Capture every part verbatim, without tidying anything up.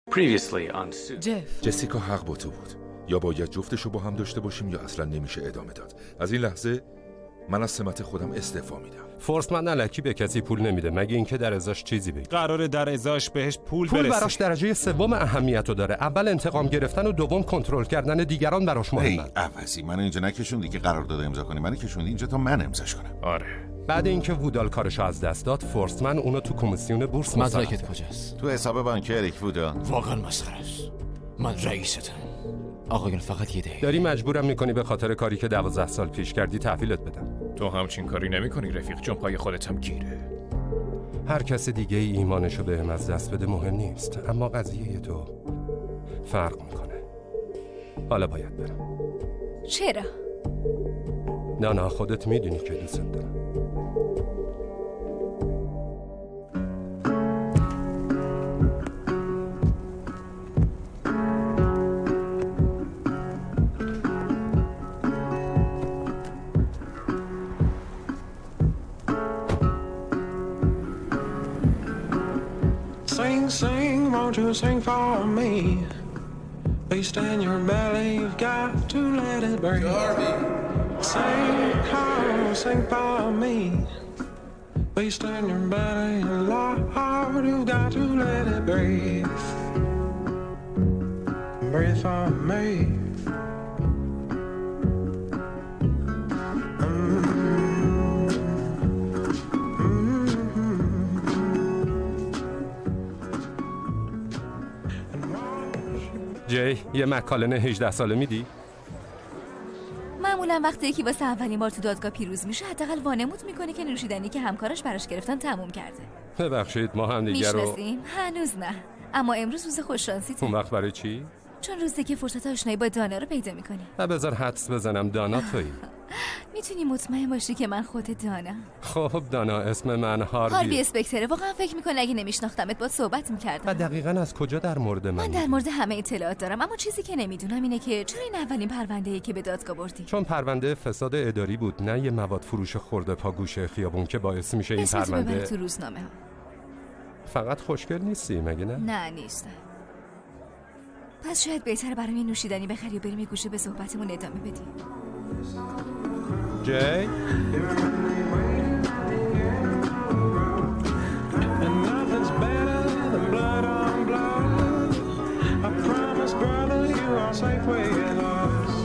Previously on Suits. جف جسیکا حق با تو بود. یا باید جفتشو با هم داشته باشیم یا اصلا نمیشه ادامه داد. از این لحظه من از سمت خودم استعفا میدم. فورسمن الکی به کسی پول نمیده مگه اینکه در ازاش چیزی بگه. قراره در ازاش بهش پول پول برسه. براش درجه سوم اهمیتو داره. اول انتقام گرفتن و دوم کنترل کردن دیگران براش هی مهمه. عوضی منو اینجا نکشوندی که قرارداد امضا کنی، منو کشوندی اینجا تا من امضاش کنم. آره. بعد اینکه وودال کارشو از دست داد، فورسمن اونو تو کمیسیون بورس مدرکت کجاست؟ تو حساب بانکی اریک وودال. واقعا مسخره است. من رئیستم. آقایان فقط یه دقیقه. داری مجبورم میکنی به خاطر کاری که دوازده سال پیش کردی تحویلت بدم. تو همچین کاری نمی‌کنی رفیق، چون پای خودت هم گیره. هر کس دیگه ای ایمانشو بهم از دست بده مهم نیست، اما قضیه تو فرق میکنه. حالا باید برم. چرا؟ نه نه خودت میدونی که دوست دارم. Sing, sing, won't you sing for me? Beast in your belly, you've got to let it breathe. Sing, oh, sing for me. Beast in your belly, Lord, you've got to let it breathe. Breathe for me. جی یه مکالن هجده ساله میدی؟ معمولا وقتی یکی واسه اولین بار تو دادگاه پیروز میشه حداقل وانمود میکنه که نوشیدنی که همکارش براش گرفتن تموم کرده. ببخشید ما هم دیگه رو میشناسیم؟ هنوز نه، اما امروز روز خوششانسیته. اون وقت برای چی؟ چون روزی که فرصت آشنایی با دانا رو پیدا میکنی. و بذار حدس بزنم دانا تویی. میتونی مطمئن باشی که من خود دانا. خب دانا اسم من هاروی. هاروی اسپکتره. واقعا فکر میکنه اگه نمیشناختمت باهات صحبت میکردم. و دقیقاً از کجا در مورد من؟ من در مورد همه اطلاعات دارم، اما چیزی که نمیدونم اینه که چرا این اولین پرونده‌ای که به دادگاه بردی؟ چون پرونده فساد اداری بود، نه یه مواد فروش خرده پا گوشه خیابون که باعث میشه این اسمتو ببری پرونده. تو روزنامه ها. فقط خوشگل نیستی مگه نه؟ نه نیستم. پس شاید بهتره برام یه نوشیدنی بخری و بریم یه گوشه به صحبتمون ادامه بدیم. جی And nothing's better than blood on blood. I promise, brother, you are safe with us.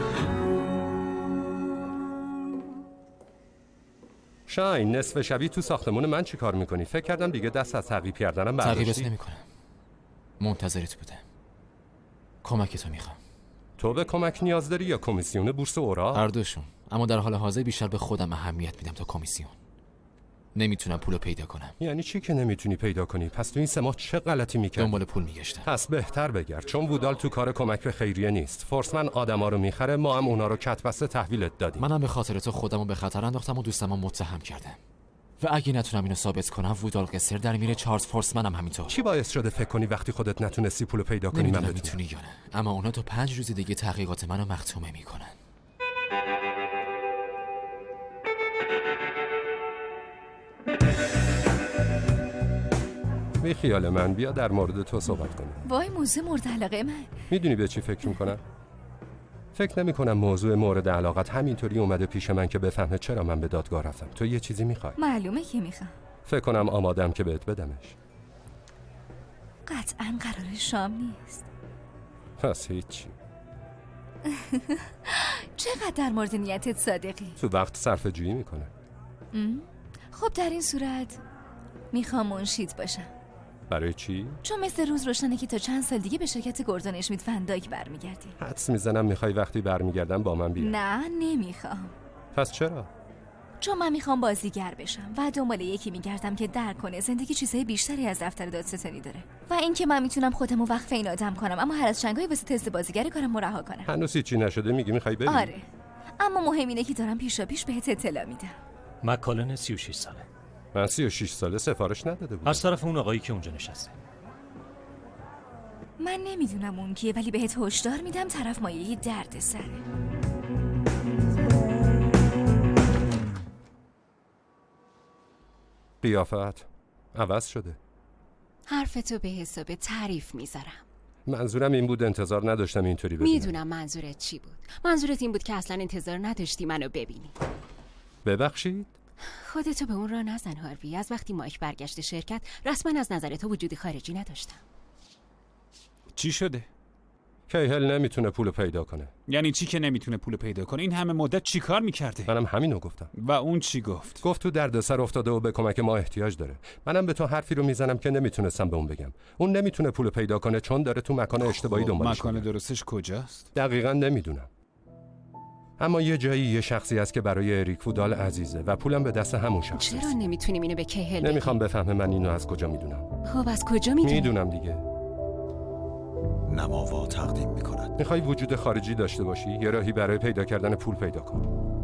شاین نصف شبی تو ساختمون من چی کار میکنی؟ فکر کردم دیگه دست از تعقیب کردنم برداشتی. تعقیبت نمی‌کنم. منتظرت بودم. کمکتو میخوام. تو به کمک نیاز داری یا کمیسیون بورس اورا؟ هر دوشون. اما در حال حاضر بیشتر به خودم اهمیت میدم تا کمیسیون. نمیتونم پولو پیدا کنم. یعنی چی که نمیتونی پیدا کنی؟ پس تو این سه ماه چه غلطی میکردی؟ دنبال پول میگشتم. پس بهتر بگرد، چون وودال تو کار کمک به خیریه نیست. فورسمن آدما رو میخره، ما هم اونا رو کتبسته تحویلت دادیم. منم به خاطر تو خودمو به خطر انداختم و دوستمو متهم کردم. و اگه نتونم اینو ثابت کنم وودال قصر در میره، چارلز فورسمن هم همینطور. چی باعث شده فکر کنی وقتی خودت نتونستی پولو پیدا کنی من نمیدونم بتونم؟ میتونی یا نه، اما اونا تو پنج روز دیگه تحقیقات منو مختومه میکنن. بی خیال من، بیا در مورد تو صحبت کنیم. وای موضوع مورد علاقه من. میدونی به چی فکر میکنم؟ فکر نمی کنم موضوع مورد علاقت همینطوری اومده پیش من که بفهمه چرا من به دادگاه رفتم. تو یه چیزی میخوای؟ معلومه که میخوام. فکر کنم آمادم که بهت بدمش. قطعاً قرار شام نیست. پس هیچی. چقدر در مورد نیتت صادقی؟ تو وقت صرف جویی میکنه. خب در این صورت میخوام منشید باشم. برای چی؟ چون مثل روز روشنه که تا چند سال دیگه به شرکت گوردون اشمیت فندایک برمیگردی. حدس میزنم میخوای وقتی برمیگردم با من بیای. نه نمیخوام. پس چرا؟ چون من میخوام بازیگر بشم و دنبال یکی میگردم که درک کنه زندگی چیزهای بیشتری از دفتر دادستانی داره و اینکه من میتونم خودمو وقف این آدم کنم، اما هر از چنگایی واسه تست بازیگر کارم رها کنم. هنوز هیچی نشده میگی میخوای بری؟ آره، اما مهم اینه که دارم پیشا پیش بهت اطلاع میدم. مکالن سی و شش ساله. من سی و شش ساله سفارش نداده بودم. از طرف اون آقایی که اونجا نشسته. من نمیدونم اون کیه، ولی بهت هشدار میدم طرف مایه درد سره. قیافت عوض شده. حرفتو به حساب تعریف میذارم. منظورم این بود، انتظار نداشتم اینطوری ببینم. میدونم منظورت چی بود. منظورت این بود که اصلا انتظار نداشتی منو ببینی. ببخشید؟ خودتو به اون راه نزن هاروی. از وقتی مایک برگشت شرکت رسما از نظر تو وجود خارجی نداشتم. چی شده؟ کیهل نمیتونه پول پیدا کنه. یعنی چی که نمیتونه پول پیدا کنه؟ این همه مدت چی کار میکرده؟ منم همینو گفتم. و اون چی گفت؟ گفت تو دردسر افتاده و به کمک ما احتیاج داره. منم به تو حرفی رو میزنم که نمیتونستم به اون بگم. اون نمیتونه پول پیدا کنه چون داره تو مکان اشتباهی دنبالش مکان درستش کجاست؟ دقیقاً نمیدونم. اما یه جایی یه شخصی هست که برای اریک وودال عزیزه و پولم به دست همون شخص. چرا نمیتونیم اینو به کیهل بگیم؟ نمیخوام بفهمه من اینو از کجا میدونم. خب از کجا میدونی؟ میدونم دیگه. نماوا تقدیم میکند. میخوای وجود خارجی داشته باشی؟ یه راهی برای پیدا کردن پول پیدا کن.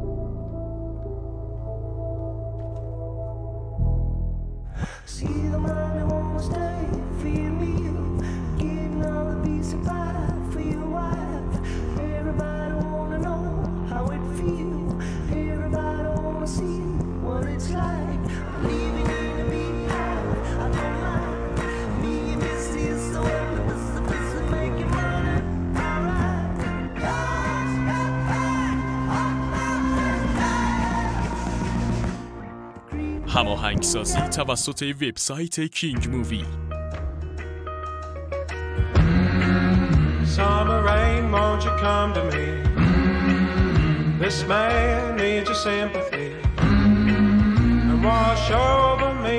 هماهنگسازی توسط وبسایت کینگ مووی. Summer rain, won't you come to me? This man needs your sympathy and wash over me.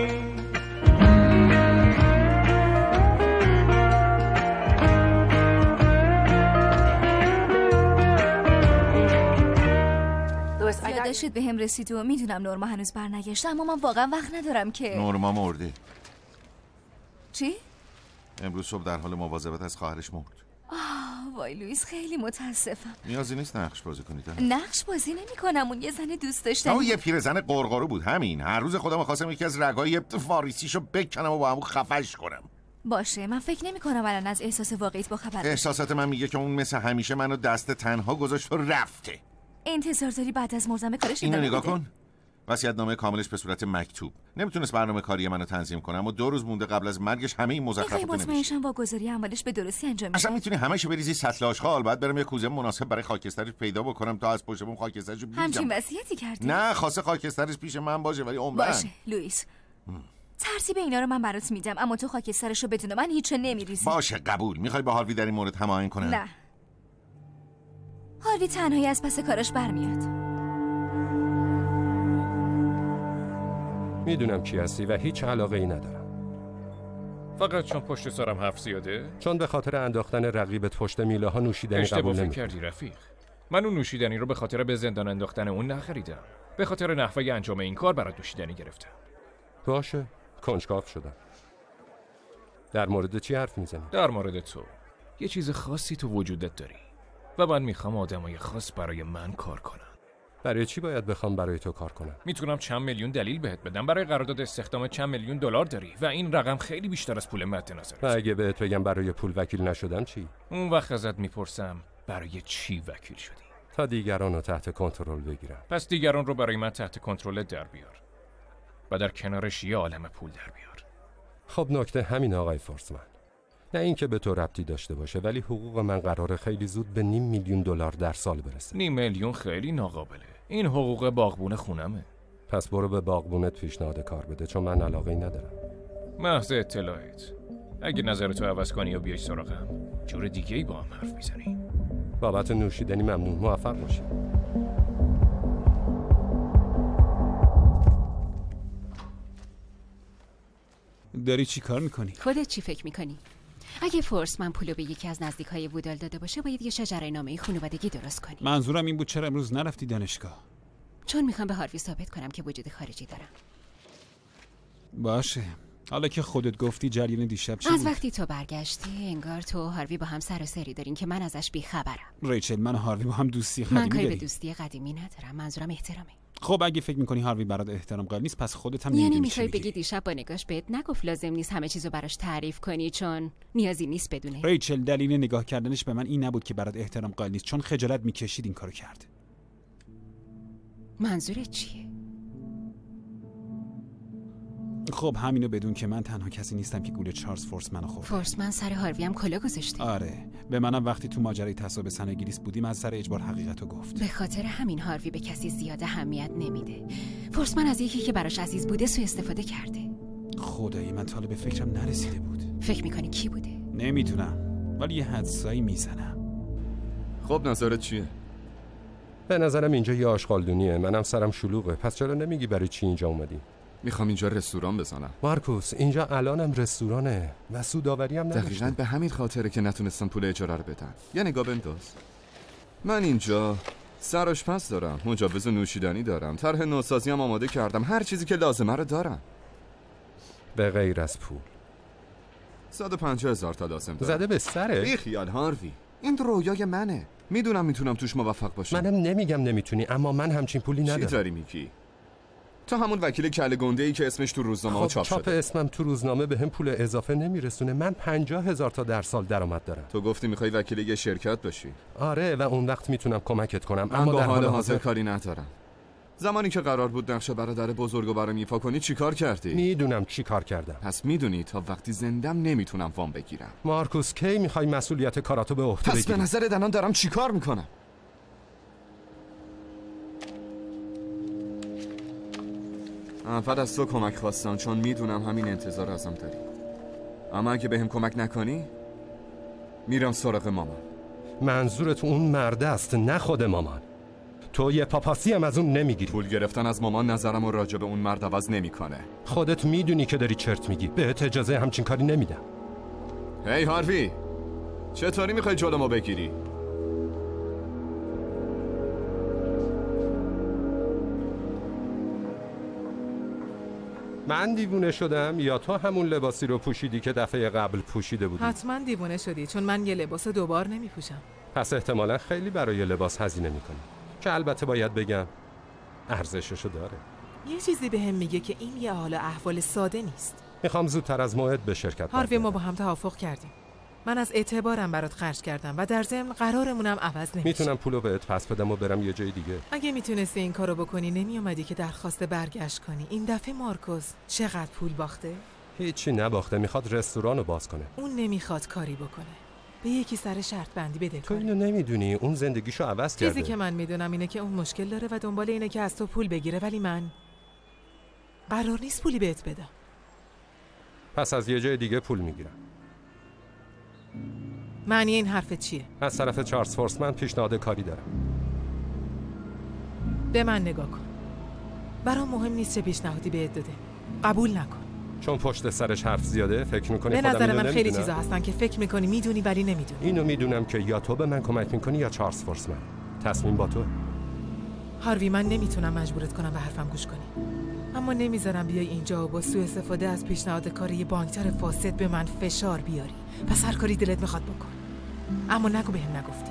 یادشت به هم رسید و میدونم نورما هنوز برنگشته، اما من واقعا وقت ندارم که. نورما مرده. چی؟ امروز صبح در حال مواظبت از خواهرش مرد. آه وای لوئیس، خیلی متاسفم. نیازی نیست نقش بازی کنید. نقش بازی نمی کنم. اون یه زن دوست داشتنی. اون یه پیرزن قرقرو بود، همین. هر روز خودم خواستم یکی از رگای فاریسیشو بکنم و با همون خفش کنم. باشه، من فکر نمی کنم الان از احساس واقعیت با خبر. احساسات من میگه که اون مثل همیشه منو دست تنها گذاشت و رفته. انتظار داری بعد از مردن کارش اینو نگاه کن. وصیت‌نامه کاملش به صورت مکتوب. نمیتونست برنامه کاری منو تنظیم کنه، اما دو روز مونده قبل از مرگش همه این مزخرفات رو نوشت. مطمئنشم واگذاری اعمالش به درستی انجام میشه. اصلا میتونی همه‌شو بریزی سطل آشغال، بعد برم یه کوزه مناسب برای خاکسترش پیدا بکنم تا از پشت بوم خاکسترشو بریزم. همچین وصیتی کردی؟ نه، خواسته خاکسترش پیش من باشه ولی عمرن. باشه لوئیس. ترتیب اینا رو من برات میدم، اما تو خاکسترشو بدون من هیچ نمیریزی. باشه قبول. میخوای با هاروی در این مورد هماهنگ کنه؟ نه. هاروی تنهایی از پس کارش برمیاد. میدونم کی هستی و هیچ علاقه ای ندارم. فقط چون پشت سرم حرف زیاده؟ چون به خاطر انداختن رقیبت پشت میله ها نوشیدنی قبول نمی‌کنم. اشتباه کردی رفیق. من اون نوشیدنی رو به خاطر به زندان انداختن اون نخریدم. به خاطر نحوه انجام این کار برات نوشیدنی گرفتم. باشه، کنجکاو شدم. در مورد چی حرف میزنی؟ در مورد تو. یه چیز خاصی تو وجودت داری و من میخوام آدمای خاص برای من کار کنن. برای چی باید بخوام برای تو کار کنم؟ میتونم چند میلیون دلیل بهت بدم. برای قرارداد استخدام چند میلیون دلار داری و این رقم خیلی بیشتر از پول مد نظرت. و اگه بهت بگم برای پول وکیل نشدم چی؟ اون وقت ازت میپرسم برای چی وکیل شدی؟ تا دیگران رو تحت کنترل بگیرم. پس دیگران رو برای من تحت کنترل در بیار و در کنارش یه عالم پول در بیار. خب نکته همین آقای فورسمن. نه اینکه به تو ربطی داشته باشه، ولی حقوق من قراره خیلی زود به نیم میلیون دلار در سال برسه. نیم میلیون خیلی ناقابله. این حقوق باغبون خونمه. پس برو به باغبونت پیشنهاد کار بده، چون من علاقه‌ای ندارم. محض اطلاعت. اگه نظرتو عوض کنی و بیای سراغم، جور دیگه‌ای با هم حرف میزنی. بابت نوشیدنی ممنون. موفق باشی. داری چی کار میکنی؟ خودت چی فکر میکنی؟ اگه فورسمن پولو به یکی از نزدیکای وودال داده باشه، باید یه شجره نامه خانوادگی درست کنی. منظورم این بود چرا امروز نرفتی دانشگاه؟ چون میخوام به هاروی ثابت کنم که وجود خارجی دارم. باشه. حالا که خودت گفتی جریان دیشب چی از بود؟ وقتی تو برگشتی انگار تو و هاروی با هم سر و سری دارین که من ازش بیخبرم. ریچل، من و هاروی با هم دوستی قدیمی من کاری داریم. به دوستی قدیمی ندارم، منظورم احترامه. خب اگه فکر میکنی هاروی برات احترام قائل نیست، پس خودت هم نمیدونی یعنی چی میخوای میگی. بگی دیشب با نگاش بهت نگفت لازم نیست همه چیزو براش تعریف کنی چون نیازی نیست بدونه؟ ریچل، دلیل نگاه کردنش به من این نبود که برات احترام قائل نیست، چون خجالت میکشید این کارو کرد. منظورت چیه؟ خب همینو بدون که من تنها کسی نیستم که گول چارلز فورسمنو خورد. فورسمن سر هاروی هم کلا گذاشته. آره، به منم وقتی تو ماجرای تصاحب سن انگلیس بودیم از سر اجبار حقیقتو گفت. به خاطر همین هاروی به کسی زیاد اهمیت نمیده. فورسمن از یکی که براش عزیز بوده سوء استفاده کرده. خدایی من تا به فکرم نرسیده بود. فکر میکنی کی بوده؟ نمیدونم، ولی یه حدسایی میزنم. خب نظرت چیه؟ به نظرم اینجا یه آشغالدونیه. منم سرم شلوغه. پس چرا نمیگی برای چی اینجا اومدی؟ میخوام اینجا رستوران بزنم. مارکوس، اینجا الانم رستورانه و سوداوری هم نداشته. دقیقاً به همین خاطره که نتونستم پول اجاره رو بدم. یه نگاه بنداز. من اینجا سرآشپز دارم، مجوز نوشیدنی دارم، طرح نوسازی هم آماده کردم، هر چیزی که لازمه رو دارم. به غیر از پول. صد و پنجاه هزار تا لازم دارم. زده به سره؟ بی خیال هاروی، این رویای منه. میدونم میتونم توش موفق باشم. منم نمیگم نمیتونی، اما من همچین پولی ندارم. چی داری میگی؟ تو همون وکیل کله گنده ای که اسمش تو روزنامه خب چاپ شده. چاپ اسمم تو روزنامه به هم پول اضافه نمیرسونه. من پنجاه هزار تا در سال درآمد دارم. تو گفتی میخوای وکیل یه شرکت باشی. آره، و اون وقت میتونم کمکت کنم. من اما با در حال حال حاضر حاضر کاری ندارم. زمانی که قرار بود نقشه برادر بزرگو برام ایفا کنی چیکار کردی؟ میدونم چی کار کردم. پس میدونی تا وقتی زندم نمیتونم وام بگیرم. مارکوس، کی میخوای مسئولیت کاراتو به عهده بگیری؟ پس به نظر الان دارم چیکار میکنم؟ اول از تو کمک خواستم چون میدونم همین انتظار ازم داری. اما اگه بهم کمک نکنی میرم سراغ مامان. منظورت اون مرده است، نه خود مامان. تو یه پاپاسی هم از اون نمیگیری. پول گرفتن از مامان نظرم و راجع به اون مرد عوض نمیکنه. خودت میدونی که داری چرت میگی. بهت اجازه همچین کاری نمیدم. هی هاروی، چطوری میخوای جلومو بگیری؟ من دیوونه شدم یا تو همون لباسی رو پوشیدی که دفعه قبل پوشیده بودی؟ حتما دیوونه شدی، چون من یه لباس دوبار نمیپوشم. پس احتمالا خیلی برای لباس هزینه میکنی، که البته باید بگم ارزششو داره. یه چیزی بهم میگه که این یه حال احوال ساده نیست. میخوام زودتر از موعد به شرکت هاروی، ما با هم توافق کردیم. من از اعتبارم برات خرج کردم و در ضمن قرارمونم عوض نمیشه. میتونم پولو بهت پس بدم و برم یه جای دیگه. اگه میتونستی این کارو بکنی نمیومدی که درخواست برگشت کنی. این دفعه مارکوس چقدر پول باخته؟ هیچی نباخته، میخواد رستورانو باز کنه. اون نمیخواد کاری بکنه. به یکی سر شرط بندی بده. تو اینو نمیدونی، اون زندگیشو عوض کرده. چیزی که من میدونم اینه که اون مشکل داره و دنبال اینه که از تو پول بگیره، ولی من قرار نیست پولی بهت بدم. پس از یه جای دیگه پول میگیرم. معنی این حرفت چیه؟ از طرف چارلز فورسمن پیشنهاد کاری دارم. به من نگاه کن. برام مهم نیست چه پیشنهادی بهت داده. قبول نکن. چون پشت سرش حرف زیاده فکر میکنی به خودم نظر اینو من خیلی نمیدونم. چیزا هستن که فکر میکنی میدونی ولی نمیدونی. اینو میدونم که یا تو به من کمک میکنی یا چارلز فورسمن. تصمیم با تو. هاروی، من نمیتونم مجبورت کنم به حرفم گوش کنی، اما نمیذارم بیای اینجا و با سوء استفاده از پیشنهاد کار یه بانکدار فاسد به من فشار بیاری. پس هر کاری دلت میخواد بکن، اما نگو بهم نگفتی.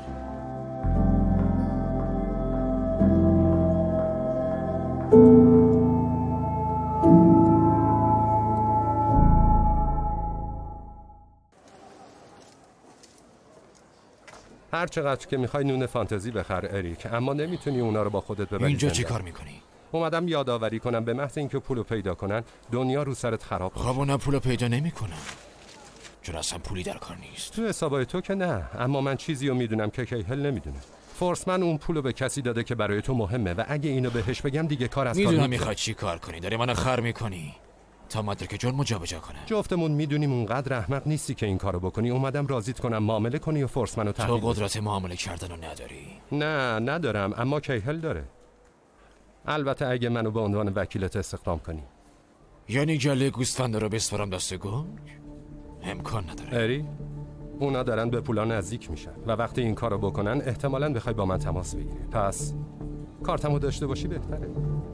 هر چقدر که میخوای نون فانتزی بخر اریک، اما نمیتونی اونا رو با خودت ببری. اینجا زندان. چی کار میکنی؟ اومدم یادآوری کنم به محض اینکه پولو پیدا کنن دنیا رو سرت خراب میشه. خب اونا پولو پیدا نمیکنن چون اصلا پولی در کار نیست. تو حسابای تو که نه، اما من چیزی رو میدونم که کیهل نمیدونه. فورسمن اون پولو به کسی داده که برای تو مهمه و اگه اینو بهش بگم دیگه کار از کار میدونم میخوای چی کار کنی، داری منو خر میکنی تا مدرک جرمو جابجا کنه. جفتمون میدونیم اونقدر احمق نیستی که این کارو بکنی. اومدم راضیت کنم معامله کنی و فورسمنو تحویل تو قدرت معامله کردن رو نداری. نه ندارم، اما کیهل داره. البته اگه منو به عنوان وکیلت استخدام کنی. یعنی گله گوسفنده رو بسپارم دست گنگ؟ امکان نداره. اری؟ اونا دارن به پولا نزدیک میشن و وقتی این کارو بکنن احتمالاً بخوای با من تماس بگیری. پس کارتمو داشته باشی بهتره.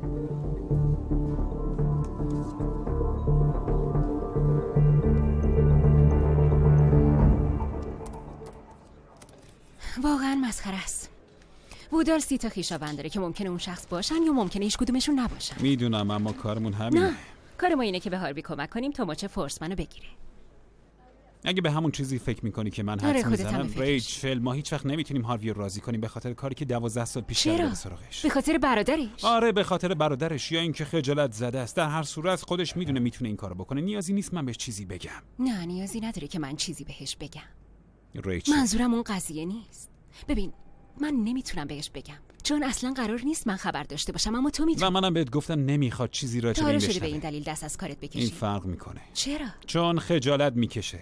واقعا مسخره است. وودال سی تا خویشاوند داره که ممکنه اون شخص باشن یا ممکنه هیچ کدومشون نباشن. میدونم، اما کارمون همینه. نه، کار ما اینه که به هاروی کمک کنیم تا ماچ فورسمنو بگیره. اگه به همون چیزی فکر میکنی که من حدس میزنم، ریچل، ما هیچ وقت نمیتونیم هاروی رو راضی کنیم به خاطر کاری که دوازده سال پیش کرده به سراغش. به خاطر برادرش؟ آره به خاطر برادرش، یا اینکه خجالت زده است. در هر صورت خودش میدونه میتونه این کارو بکنه. نیازی نیست من بهش چیزی بگم. نه نیازی نداره که من چیزی بهش بگم. ریچل، منظورم اون قضیه نیست. ببین من نمیتونم بهش بگم چون اصلا قرار نیست من خبر داشته باشم، اما تو میتونی. و منم بهت گفتم نمیخواد چیزی راجع به این بشنوه. به این دلیل دست از کارت بکشی. این فرق میکنه. چرا؟ چون خجالت میکشه.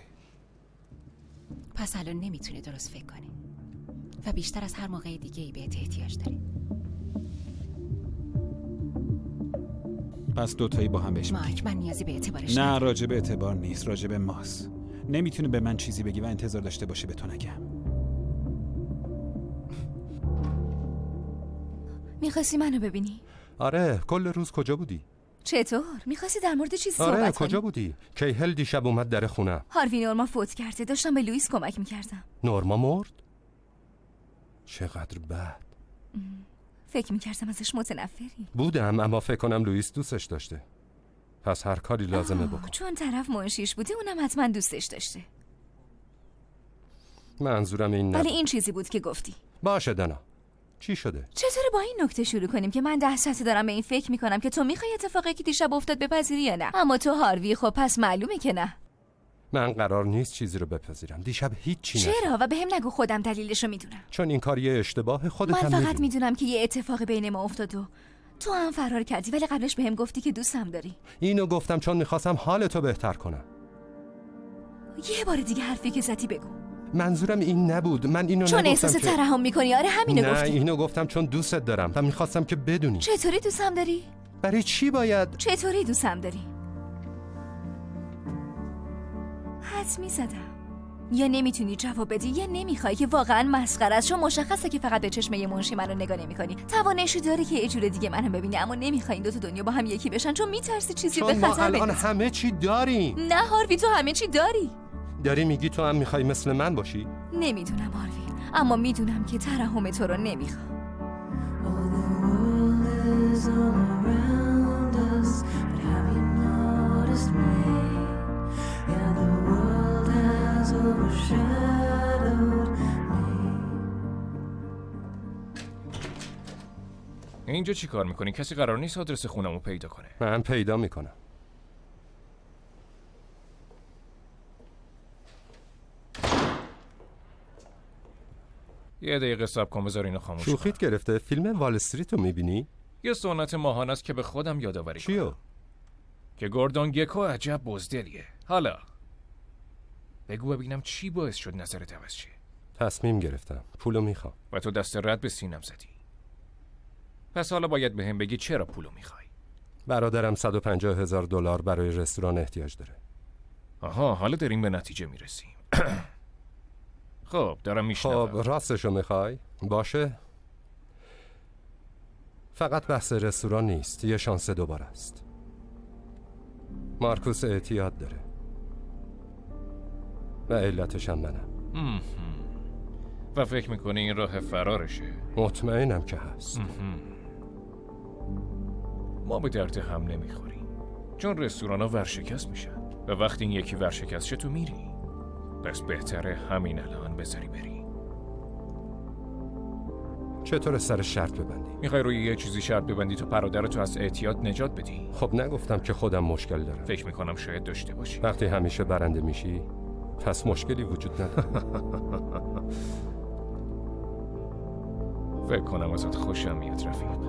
پس الان نمیتونه درست فکر کنه و بیشتر از هر موقع دیگه ای بهت احتیاج داره. پس دوتایی با هم بهش مایک، من نیازی به اعتبارش نه. راجع به اعتبار نیست، راجع به ماست. نمیتونه به من چیزی بگی و انتظار داشته باشه به تو نگم. میخواستی منو ببینی؟ آره، کل روز کجا بودی؟ چطور؟ میخواستی در مورد چیزی آره، صحبت کنی؟ کجا بودی؟ کیهل دیشب اومد در خونم. هاروی نورما فوت کرده، داشتم به لوئیس کمک میکردم. نورما مرد؟ چقدر بد. فکر میکردم ازش متنفری. بودم، اما فکر کنم لوئیس دوستش داشته. پس هر کاری لازمه بکن. چون طرف منشیش بوده اونم حتما دوستش داشته. منظورم این نه. ولی این چیزی بود که گفتی. باشه دانا، چی شده؟ چطور با این نکته شروع کنیم که من ده ساعته دارم به این فکر میکنم که تو میخوای اتفاقی که دیشب افتاد بپذیری یا نه؟ اما تو هاروی، خب پس معلومه که نه. من قرار نیست چیزی رو بپذیرم. دیشب هیچی نشد. چرا؟ و به هم نگو خودم دلیلش رو میدونم. چون این کار یه اشتباه خودت هم من فقط میدونم که یه اتفاق بین ما افتاد و تو هم فرار کردی، ولی قبلش بهم گفتی که دوستم داری. اینو گفتم چون میخواستم حالتو بهتر کنم. یه بار دیگه حرفی که زدی بگو. منظورم این نبود. من اینو چون نگفتم احساس که... ترحم میکنی. آره همینو نه، گفتی. نه اینو گفتم چون دوستت دارم و میخواستم که بدونی. چطوری دوستم داری؟ برای چی باید؟ چطوری دوستم داری؟ حدس میزدم. یا نمیتونی جواب بدی یا نمیخوای، که واقعا مسخره است. چون مشخصه که فقط به چشم یه منشی منو نگاه نمیکنی. تواناییشو داری که یه جور دیگه منو ببینی، اما نمیخوای این دو تا دنیا با هم یکی بشن چون میترسی چیزی به خطر بندازی. چون ما الان همه چی داریم. نه هاروی، تو همه چی داری. داری میگی تو هم میخوای مثل من باشی؟ نمیدونم هاروی، اما میدونم که ترحم تو رو نمیخوام. اینجا چی کار میکنی؟ کسی قرار نیست آدرس خونمو پیدا کنه. من پیدا میکنم. یه دقیقه صبر کن، بذار اینو خاموش کنم. شوخیت گرفته؟ فیلم وال استریت رو میبینی؟ یه سنت ماهانه است که به خودم یادآوری کنم. چیو؟ که گوردون گکو عجب بزدلیه. حالا بگو ببینم چی باعث شد نظرت عوض شه؟ تصمیم گرفتم، پولو میخوام. و تو دست رد به سینم زدی. پس حالا باید بهم بگی چرا پولو میخوای؟ برادرم صد و پنجاه هزار دلار برای رستوران احتیاج داره. آها، حالا داریم به نتیجه میرسیم. خب دارم میشنوم. خب راستشو میخوای؟ باشه. فقط بحث رستوران نیست، یه شانس دوباره است. مارکوس اعتیاد داره و علتش هم منم. و فکر میکنی این راه فرارشه؟ مطمئنم که هست. ما به درد هم نمیخوریم، چون رستوران ها ورشکست میشن و وقتی این یکی ورشکست شه تو میری. پس بهتره همین الان بذاری بری. چطور سر شرط ببندی؟ میخوای روی یه چیزی شرط ببندی تا برادرتو از اعتیاد نجات بدی؟ خب نگفتم که خودم مشکل دارم. فکر میکنم شاید داشته باشی. وقتی همیشه برنده میشی پس مشکلی وجود نداره. فکر کنم ازت خوشم میاد رفیق.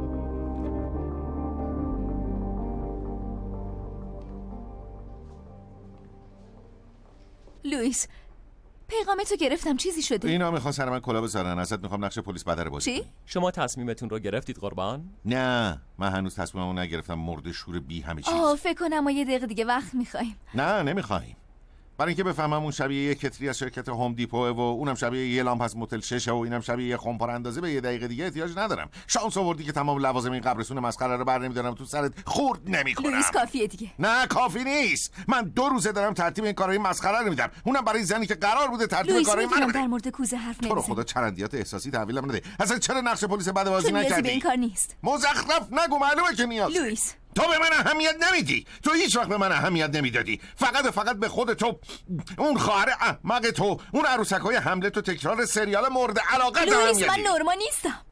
لوئیس، پیغامتو گرفتم، چیزی شده؟ اینا میخوان سر من کلا بذارن. ازت میخوام نقش پلیس بدر بازی. چی؟ شما تصمیمتون رو گرفتید قربان؟ نه، من هنوز تصمیممو نگرفتم. مرد شور بی همه چیز. آه فکر کنم ما یه دقیقه دیگه وقت میخوایم. نه نمیخوایم. برای اینکه بفهمم اون شبیه یه کتری از شرکت هوم دیپو و اونم شبیه یه لامپ از موتل ششه و اینم شبیه یه خمپار اندازه، به یه دقیقه دیگه احتیاج ندارم. شانس آوردی که تمام لوازم این قبرستون مسخره رو بر نمیدارم تو سرت خورد نمیکنم. لوئیس کافیه دیگه. نه کافی نیست. من دو روزه دارم ترتیب این کارهای مسخره رو میدم، اونم برای زنی که قرار بوده ترتیب کارهای منو بده. در مورد کوزه حرف نمیزنی. تو رو خدا چرندیات احساسی تحویلم نده. اصلا چرا نقش پلیس بد بازی نکردی؟ این کار نیست. مزخرف نگو، معلومه که نیاز. لوئیس تو به من اهمیت نمیدی. تو هیچ وقت به من اهمیت نمیدادی. فقط و فقط به خود تو، اون خواهر احمق تو، اون عروسکای حمله تو، تکرار سریال مورد علاقه لوئیس، اهمیتی. من نورما نیستم.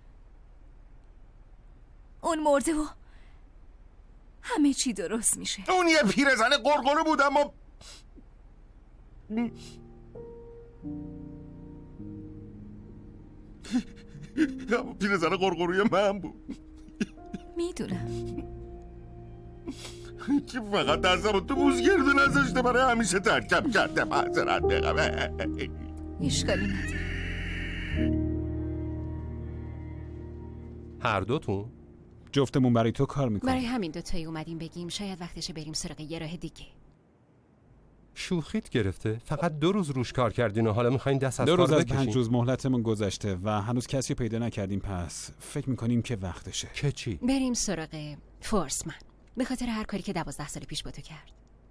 اون مرده و همه چی درست میشه. اون یه پیرزن قرقره بود اما اما پیرزن قرقروی من بود. میدونم که فقط دستم تو بوزگردو نذاشته، برای همیشه ترکم کرده. معذرت بقمه. اشکالی نداره. هر دوتون جفتمون برای تو کار میکنیم. برای همین دوتایی اومدیم بگیم شاید وقتشه بریم سراغ یه راه دیگه. شوخیت گرفته؟ فقط دو روز روش کار کردین و حالا میخواین دست از دو کار روز از بکشین؟ پنج روز مهلتمون گذشته و هنوز کسی پیدا نکردیم، پس فکر میکنیم که وقتشه. که چی؟ بریم سراغ فورسمن، به خاطر هر کاری که دوازده سال پیش با تو کرد.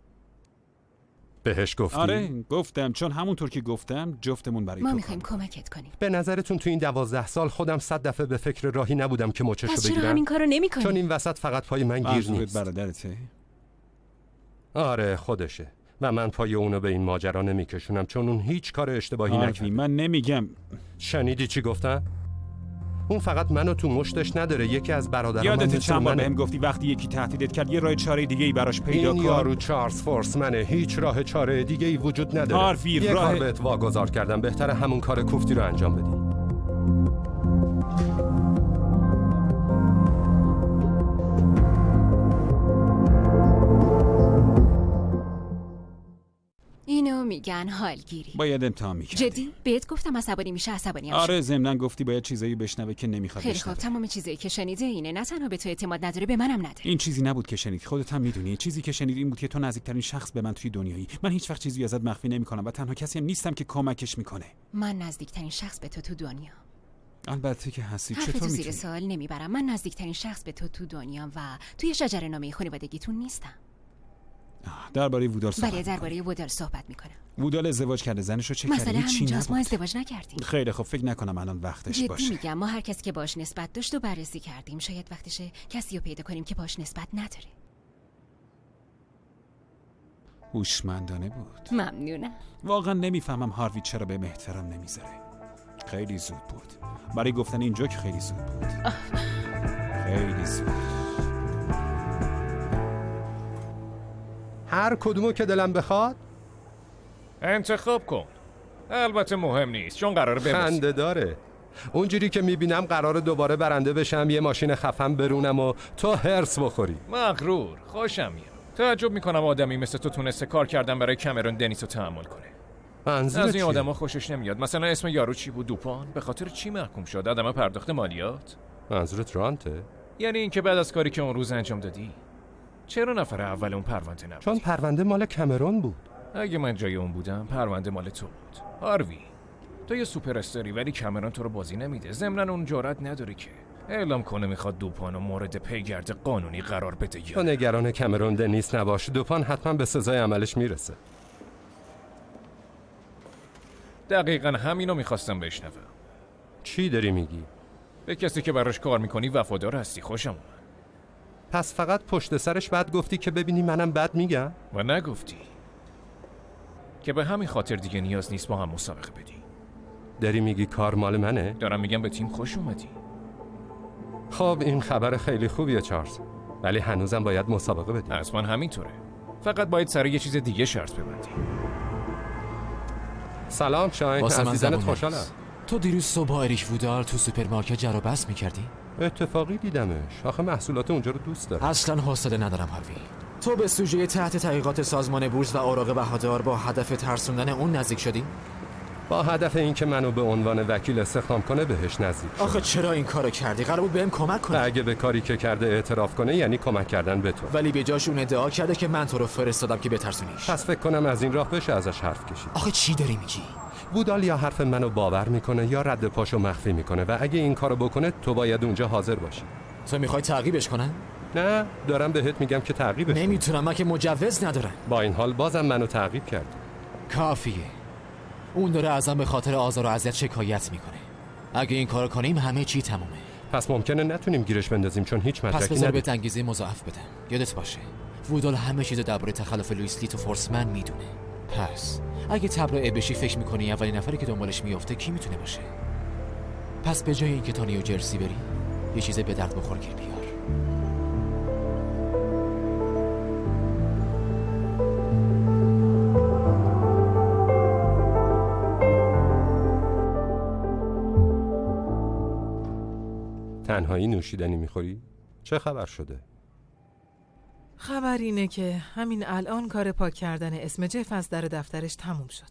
بهش گفتی؟ آره گفتم، چون همونطور که گفتم جفتمون برای ما تو میخوایم کمکت کنیم. به نظرتون تو این دوازده سال خودم صد دفعه به فکر راهی نبودم که مچشو پس بگیرم؟ چرا همین کارو نمی‌کنی؟ چون این وسط فقط پای من گیر نیست. برادرته؟ آره خودشه و من پای اونو به این ماجرا نمیکشونم، چون اون هیچ کار اشتباهی نکرد. من نمیگم. شنیدی چی گفتم؟ اون فقط منو تو مشتش نداره، یکی از برادرام. یادت چند بار بهم گفتی وقتی یکی تهدیدت کرد یه راه چاره دیگه ای براش پیدا کن؟ این یارو چارلز فورسمنه، هیچ راه چاره دیگه ای وجود نداره. هاروی، یه راه... کار بهت واگذار کردم، بهتره همون کار کوفتی رو انجام بدی. اینو میگن حالگیری. باید امتحان میکردی. جدی؟ بهت گفتم عصبانی میشه، عصبانی هم آره ضمناً گفتی باید چیزایی بشنوه که نمیخواد خیلی بشنوه. خوب، تمام چیزایی که شنیده اینه، نه تنها به تو اعتماد نداره، به منم نداره. این چیزی نبود که شنید، خودت هم میدونی. چیزی که شنید این بود که تو نزدیکترین شخص به من توی دنیایی. من هیچ وقت چیزی ازت مخفی نمیکنم و تنها کسی هم نیستم که کمکش میکنه. من نزدیکترین شخص به تو تو دنیا. البته که هستی. چطور چطور زیر میتونی؟ سوال نمیبرم. من نزدیکترین شخص به تو تو دنیام و توی شجره‌نامه خانوادگیتون نیستم. درباره وودال صحبت. بله درباره وودال صحبت میکنم. وودال ازدواج کرده، زنشو چه کرده؟ مسئله هیچی همینجاست، ما نبود. ازدواج نکردیم. خیلی خب، فکر نکنم الان وقتش جدی باشه. میگم، ما هر کسی که باش نسبت داشت و بررسی کردیم. شاید وقتشه کسی رو پیدا کنیم که باش نسبت نداره. هوشمندانه بود. ممنونم. واقعا نمیفهمم هاروی چرا به احترام نمیذاره. خیلی زود بود. برای گفتن این جوک خیلی زود بود. خیلی زود. هر کدومو که دلم بخواد انتخاب کن. البته مهم نیست چون قراره ببازی. خنده داره. اونجوری که میبینم قراره دوباره برنده بشم، یه ماشین خفن برونم و تو هرس بخوری. مغرور. خوشم میاد. تعجب میکنم آدمی مثل تو تونسته کار کردن برای کمرون دنیس رو تحمل کنه. منظور از این چیه؟ آدما خوشش نمیاد. مثلا اسم یارو چی بود؟ دوپان. به خاطر چی محکوم شد؟ عدم پرداخت مالیات؟ منظورت رانته؟ یعنی اینکه بعد از کاری که اون روز انجام دادی چرا نفر اول اون پرونده نبودی؟ چون پرونده مال کمرون بود. اگه من جای اون بودم پرونده مال تو بود. هاروی تو یه سوپر استاری، ولی کمرون تو رو بازی نمیده. ضمناً اون جرأت نداره که اعلام کنه میخواد دوپانو مورد پیگرد قانونی قرار بده. یا تو نگران کمرون دنیس نباش، دوپان حتما به سزای عملش میرسه. دقیقاً همینو میخواستم بشنوم. چی داری میگی؟ به کسی که براش کار میکنی وفادار هستی. خوشم اومد. پس فقط پشت سرش بد گفتی که ببینی منم بد میگم؟ و نگفتی که به همین خاطر دیگه نیاز نیست با هم مسابقه بدی. داری میگی کار مال منه؟ دارم میگم به تیم خوش اومدی. خب این خبر خیلی خوبیه چارلز، ولی هنوزم باید مسابقه بدی. حتما همینطوره. فقط باید سر یه چیز دیگه شرط ببندی. سلام شاین، از دیدنت خوشحالم. تو دیروز صبح با اریک وودال تو سوپرمارکت جر و بحث میکردی؟ اتفاقی دیدمش. آخه محصولات اونجا رو دوست دارم. اصلا حوصله ندارم هاروی. تو به سوژه تحت تحقیقات سازمان بورس و اوراق بهادار با هدف ترسوندن اون نزدیک شدی؟ با هدف اینکه منو به عنوان وکیل استخدام کنه بهش نزدیک شدم. آخه چرا این کارو کردی؟ قرار بود بهم کمک کنی. اگه به کاری که کرده اعتراف کنه یعنی کمک کردن به تو. ولی به جاش اون ادعا کرده که من تو رو فرستادم که بترسونیش. پس فکر کنم از این راه بشه ازش حرف کشید. آخه چی داری میگی؟ وودال یا حرف منو باور میکنه یا رد پاشو مخفی میکنه و اگه این کارو بکنه تو باید اونجا حاضر باشی. تو میخوای تعقیبش کنن؟ نه، دارم بهت میگم که تعقیبش. نمیتونم، من که مجوز ندارم. با این حال بازم منو تعقیب کرد. کافیه. اون داره ازم به خاطر آزار و اذیت شکایت میکنه. اگه این کارو کنیم همه چی تمومه. پس ممکنه نتونیم گیرش بندازیم چون هیچ مدرکی پس نداریم. بذار بهت انگیزه مضاعف بدم. یادت باشه وودال همه چیز درباره تخلف لوئیس لیت و فورسمن میدونه. پس اگه تبرئه بشی فکر میکنی اولین نفری که دنبالش میافته کی میتونه باشه؟ پس به جای اینکه تا نیوجرسی بری یه چیز به درد بخور گیر بیار. تنهایی نوشیدنی میخوری؟ چه خبر شده؟ خبر اینه که همین الان کار پاک کردن اسم جف از در دفترش تموم شد.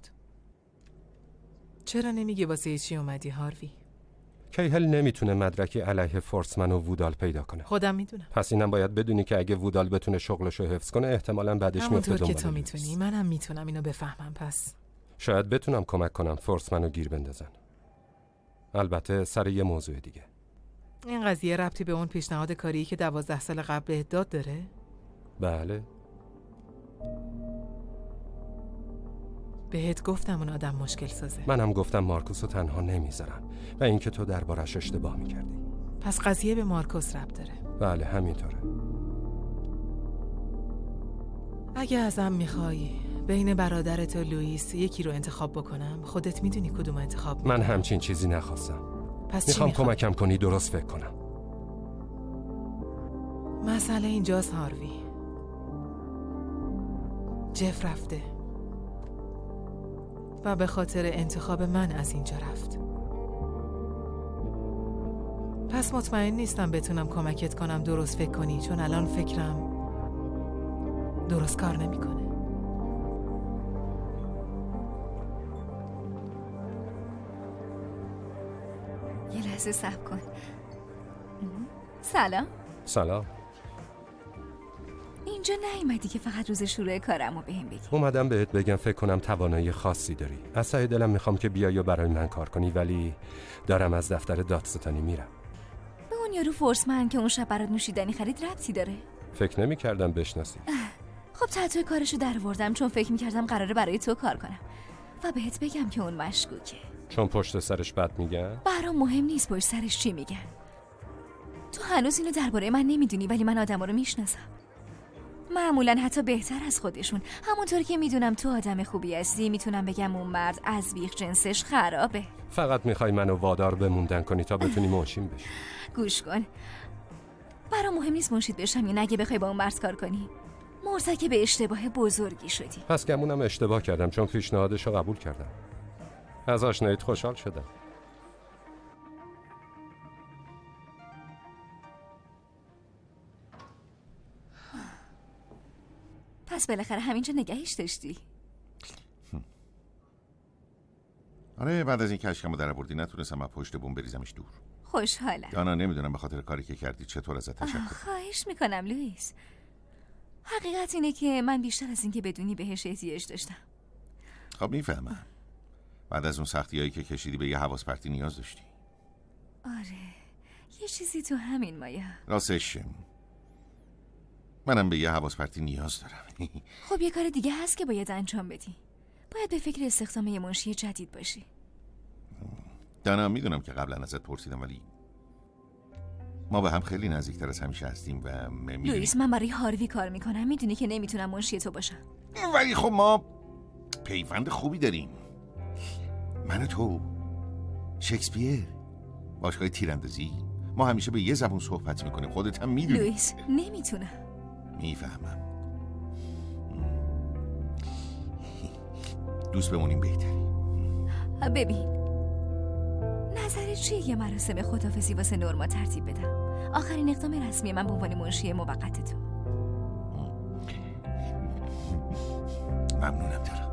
چرا نمیگی واسه چی اومدی هاروی؟ کیهل نمیتونه مدرکی علیه فورسمن و وودال پیدا کنه. خودم میدونم. پس اینم باید بدونی که اگه وودال بتونه شغلشو حفظ کنه احتمالاً بعدش میفته همونطور دنبال که تو لوئیس. میتونی منم میتونم اینو بفهمم. پس شاید بتونم کمک کنم فورسمنو گیر بندازن. البته سر یه موضوع دیگه. این قضیه ربطی به اون پیشنهاد کاری که دوازده سال قبل بهت داد داره؟ بله. بهت گفتم اون آدم مشکل سازه. منم گفتم مارکوسو تنها نمیذارم و اینکه تو دربارش اشتباه میکردی. پس قضیه به مارکوس ربط داره. بله همینطوره. اگه ازم میخوای بین برادرت و لوئیس یکی رو انتخاب بکنم خودت میدونی کدوم انتخاب میکنم. من همچین چیزی نخواستم. پس چی میخوام میخوای؟ کمکم کنی درست فکر کنم. مسئله اینجاست هاروی. جف رفته و به خاطر انتخاب من از اینجا رفت. پس مطمئن نیستم بتونم کمکت کنم درست فکر کنی چون الان فکرم درست کار نمیکنه. یه لحظه صبر کن. سلام. سلام. اینجا نیومدی که فقط روز شروع کارمو بهم بگی؟ اومدم بهت بگم فکر کنم توانایی خاصی داری. از ته دلم میخوام که بیای و برای من کار کنی ولی دارم از دفتر دادستانی میرم. به اون یارو فورسمن که اون شب برات نوشیدنی خرید ربطی داره؟ فکر نمی‌کردم بشناسی. خب تحت کارشو درآوردم چون فکر میکردم قراره برای تو کار کنم و بهت بگم که اون مشکوکه. چون پشت سرش بد میگن؟ برام مهم نیست پشت سرش چی میگن. تو هنوز اینو درباره من نمیدونی ولی من آدما رو میشناسم. معمولا حتی بهتر از خودشون. همونطور که میدونم تو آدم خوبی هستی میتونم بگم اون مرد از بیخ جنسش خرابه. فقط میخوای منو وادار بموندن کنی تا بتونی موشین بشی. گوش کن. برام مهم نیست منشید بشم یا نگه بخوای با اون مرد کار کنی. مرتکب اشتباه بزرگی شدی. پس گمونم اشتباه کردم چون پیشنهادش رو قبول کردم. از آشناییت خوشحال شدم. پس بالاخره همینجا نگهش داشتی. آره بعد از این که اشکمو در آوردی نتونستم از پشت بوم بریزمش دور. خوشحالم. دانا نمیدونم به خاطر کاری که کردی چطور ازت تشکر کنم. خواهش میکنم لوئیس. حقیقت اینه که من بیشتر از این که بدونی بهش احتیاج داشتم. خب میفهمم. بعد از اون سختیایی که کشیدی به یه حواس پرتی نیاز داشتی. آره یه چیزی تو همین مایا. راستش منم به یه حواس پرتی نیاز دارم. خب یه کار دیگه هست که باید انجام بدی. باید به فکر استخدام یه منشی جدید باشی. دانا میدونم که قبلا ازت پرسیدم ولی ما به هم خیلی نزدیکتر از همیشه هستیم و میدونی. لوئیس من برای هاروی کار میکنم. میدونی که نمیتونم منشی تو باشم. ولی خب ما پیوند خوبی داریم. من و تو شکسپیر باشگاه تیراندازی ما همیشه به یه زبون صحبت میکنیم. خودت هم میدونی. لوئیس نمیتونم. میفهمم. دوست بمونیم بهتری. ببین نظرت چیه یه مراسم خداحافظی واسه نورما ترتیب بدم؟ آخرین اقدام رسمی من به عنوان منشی موقت تو. ممنونم دارم.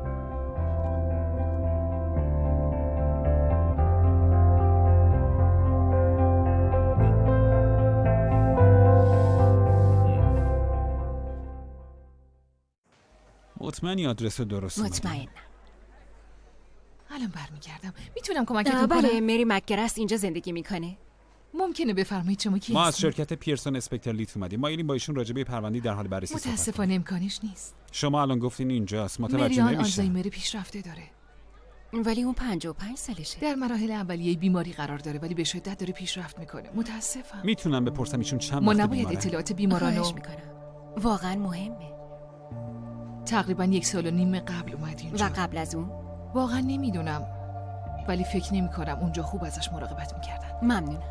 مطمئنی آدرس درست مطمئن. الان برمیگردم. میتونم کمکتون بله کنم؟ مری مکگرست اینجا زندگی میکنه. ممکنه بفرمایید شما کی ما از هستین؟ شرکت پیرسون اسپکتر لیت اومدیم. ما ایلیم با ایشون راجع به پرونده‌ای در حال بررسی صحبت. متاسفانه امکانش نیست. شما الان گفتین اینجاست. متوجه مریان نمیشم. آلزایمر پیشرفته داره. ولی اون پنجاه و پنج سالشه. در مراحل اولیه بیماری قرار داره ولی به شدت داره پیشرفت میکنه. متاسفم. میتونم بپرسم ایشون چند ما وقت نباید بیمارن؟ اطلاعات بیمارانو خواهش میکنم. واقعا مهمه. تقریبا یک سال و نیم قبل اومد اینجا. و قبل از اون؟ واقعا نمیدونم ولی فکر نمی کنم اونجا خوب ازش مراقبت میکردن. ممنونم.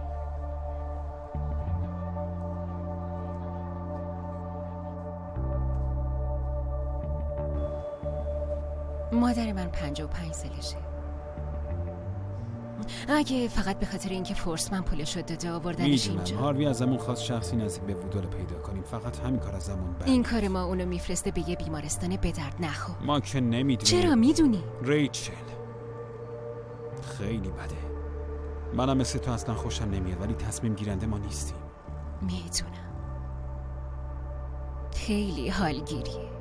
مادر من پنجاه و پنج سالشه. اگه فقط به خاطر اینکه فورسمن پولش رو داده آوردنش میدونم اینجا. هاروی ازمون خواست شخصی نزدیک به وودال پیدا کنیم. فقط همین کار ازمون بر این کار ما اونو میفرسته به یه بیمارستان به درد نخور. ما که نمیدونیم. چرا میدونی؟ ریچل خیلی بده. منم مثل تو اصلا خوشم نمیاد ولی تصمیم گیرنده ما نیستیم. میدونم. خیلی حالگیریه.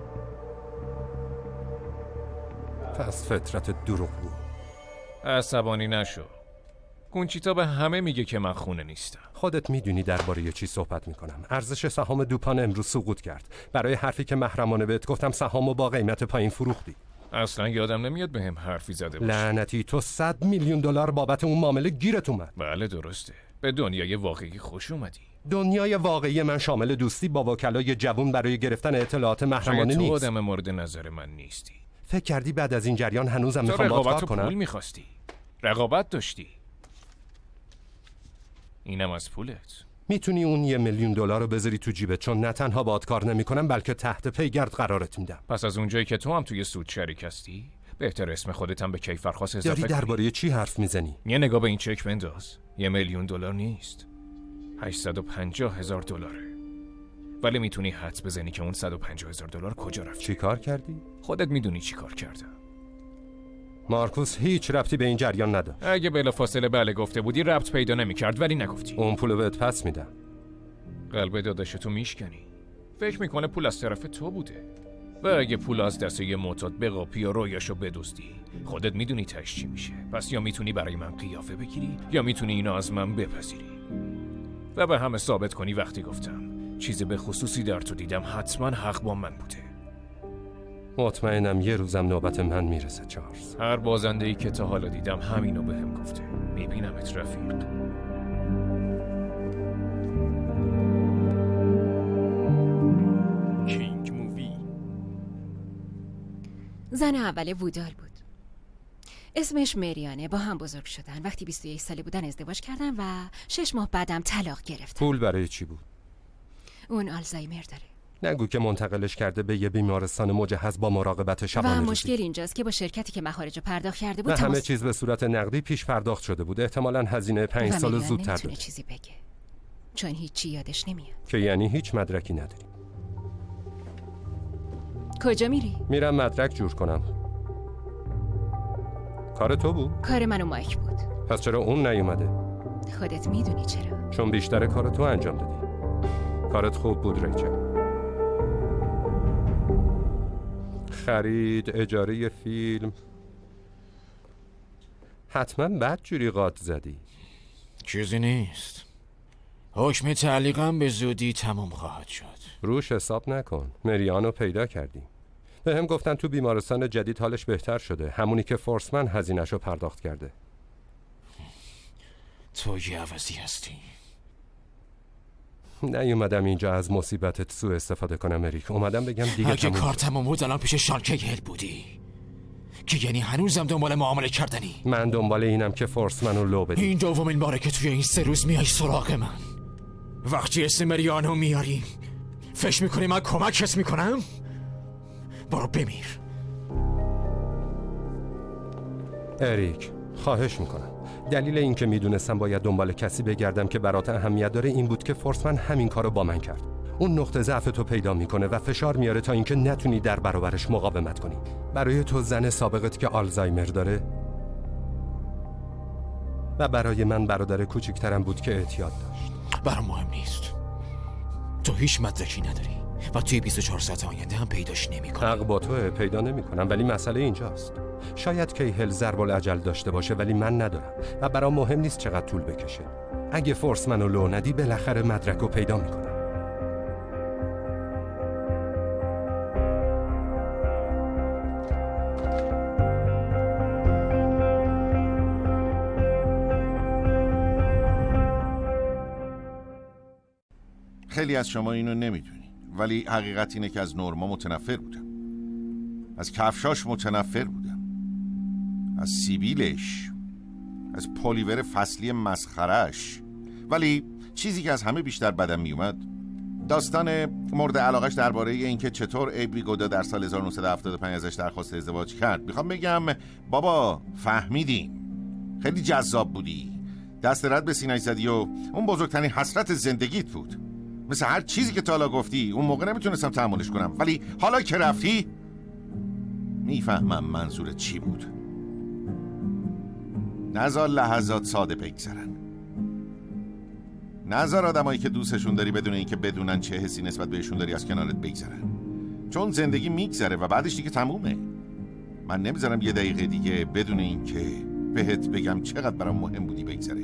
پس فطرت دروغگو. عصبانی نشو. کنچیتا به همه میگه که من خونه نیستم. خودت میدونی درباره چی صحبت میکنم. ارزش سهام دوپان امروز سقوط کرد. برای حرفی که محرمانه بهت گفتم سهامو با قیمت پایین فروختی. اصلا یادم نمیاد بهم حرفی زده باشی. لعنتی تو صد میلیون دلار بابت اون معامله گیرت اومد. بله درسته. به دنیای واقعی خوش اومدی. دنیای واقعی من شامل دوستی با وکلای جوون برای گرفتن اطلاعات محرمانه نیست. تو آدم مورد نظر من نیستی. فکر کردی بعد از این جریان هنوزم میخوام باهات کار کنم؟ تو پول میخواستی. رقابت داشتی. اینم از پولت. میتونی اون یه میلیون دلار رو بذاری تو جیبت چون نه تنها باهات کار نمیکنم بلکه تحت پیگرد قرارت میدم. پس از اونجایی که تو هم توی سود شریک هستی بهتر اسم خودت هم به کیفرخواست اضافه کنی. داری درباره چی حرف میزنی؟ یه نگاه به این چک بنداز. یه میلیون دلار نیست. هشتصد و پنجاه هزار دلاره. ولی میتونی حدس بزنی که اون صد و پنجاه هزار دلار کجا رفت. چی کار کردی؟ خودت میدونی چی کار کردم. مارکوس هیچ ربطی به این جریان نداشت. اگه بلافاصله بله گفته بودی ربط پیدا نمی‌کرد ولی نگفتی. اون پولو بهت پس میدم. قلب داداشتو میشکنی. فکر میکنه پول از طرف تو بوده. و اگه پول از دست یه معتاد بقاپی و رویاشو بدزدی خودت میدونی تاش چی میشه. پس یا میتونی برای من قیافه بگیری یا میتونی اینو از من بپذیری. و به همه ثابت کنی وقتی گفتم چیز به خصوصی در تو دیدم حتما حق با من بوده. مطمئنم یه روزم نوبت من میرسه چارلز. هر بازنده‌ای که تا حالا دیدم همینو بهم گفته. میبینمت رفیق. کینگ مووی. زن اول وودال بود. اسمش مریانه. با هم بزرگ شدن. وقتی بیست و یک ساله بودن ازدواج کردن و شش ماه بعدم طلاق گرفتن. پول برای چی بود؟ اون آلزایمر داره. نگو که منتقلش کرده به یه بیمارستان مجهز با مراقبت شبانه روزی. و مشکل اینجاست که با شرکتی که مخارج پرداخت کرده بود و تماس... همه چیز به صورت نقدی پیش پرداخت شده بود. احتمالاً هزینه پنج سال زودتر بود. چیزی بگه چون هیچی یادش نمیاد. که یعنی هیچ مدرکی نداری. کجا میری؟ میرم مدرک جور کنم. کار تو بود؟ کار من و مایک بود. پس چرا اون نیومده؟ خودت میدونی چرا. چون بیشتر کار تو انجام دادی. کارت خوب بود ریچل. خرید، اجاره فیلم. حتما بد جوری قاط زدی. چیزی نیست. حکم تعلیقم به زودی تمام خواهد شد. روش حساب نکن. مریانو پیدا کردی. به هم گفتن تو بیمارستان جدید حالش بهتر شده. همونی که فورسمن هزینه‌شو پرداخت کرده. تو یه عوضی هستی. نیومدم اینجا از مصیبتت سوء استفاده کنم اریک. اومدم بگم دیگه اگه کار تمام بود الان پیش شالکه هل بودی که یعنی هنوزم دنبال معامله کردنی. من دنبال اینم که فورسمنو لو بدی. این دومین باره که توی این سه روز میای سراغ من. وقتی اسم مریانو میاری فکر میکنی من کمکت میکنم؟ برو بمیر. اریک خواهش میکنم. دلیل این که میدونستم باید دنبال کسی بگردم که برات اهمیت داره این بود که فورسمن همین کارو با من کرد. اون نقطه ضعف تو پیدا میکنه و فشار میاره تا اینکه نتونی در برابرش مقاومت کنی. برای تو زن سابقت که آلزایمر داره و برای من برادر کوچیکترم بود که اعتیاد داشت. برام مهم نیست. تو هیچ مدرکی نداری و توی بیست و چهار ساعت آینده هم پیداش نمی‌کنی. حق با توه، پیدا نمی‌کنم، ولی مسئله اینجاست. شاید کیهل ضرب الاجل داشته باشه ولی من ندارم و برام مهم نیست چقدر طول بکشه. اگه فورس منو لو ندی بالاخره مدرک رو پیدا می‌کنم. خیلی از شما اینو نمیدونین، ولی حقیقت اینه که از نورما متنفر بودم، از کفشاش متنفر بودم، از سیبیلش، از پلیور فصلی مسخرش. ولی چیزی که از همه بیشتر بدم میومد داستان مورد علاقش درباره اینکه چطور ایبی گودا در سال هزار و نهصد و هفتاد و پنج ازش درخواست ازدواج کرد. میخوام بگم بابا فهمیدیم، خیلی جذاب بودی، دست رد به سینه‌اش زدی و اون بزرگترین حسرت زندگیت بود. مثل هر چیزی که تا حالا گفتی اون موقع نمیتونستم تحملش کنم، ولی حالا که رفتی میفهمم منظورت چی بود. نذار لحظات ساده بگذرن، نذار آدمایی که دوستشون داری بدون اینکه بدونن چه حسی نسبت بهشون داری از کنارت بگذرن، چون زندگی میگذره و بعدش دیگه تمومه. من نمیذارم یه دقیقه دیگه بدون اینکه بهت بگم چقدر برام مهم بودی بگذره.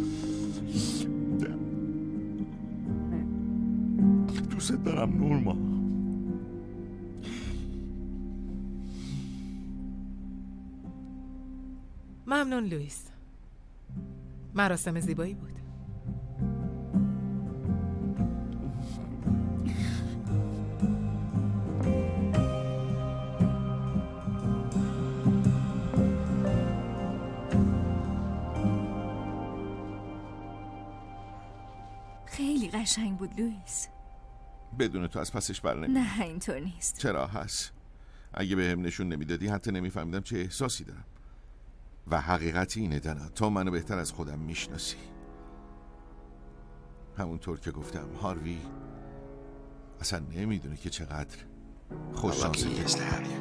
دوست دارم نورما. ممنون لوئیس، مراسم زیبایی بود. خیلی قشنگ بود لوئیس. بدون تو از پسش بر نمیاد. نه اینطور نیست. چرا هست؟ اگه بهم نشون نمیدادی حتی نمیفهمیدم چه احساسی دارم. و حقیقتی اینه دانا، تو منو بهتر از خودم میشناسی. همونطور که گفتم هاروی اصلا نمیدونه که چقدر خوش شانسی است.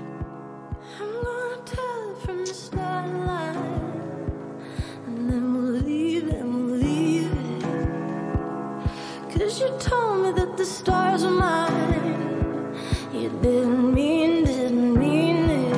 You told me that the stars were mine. You didn't mean, didn't mean it.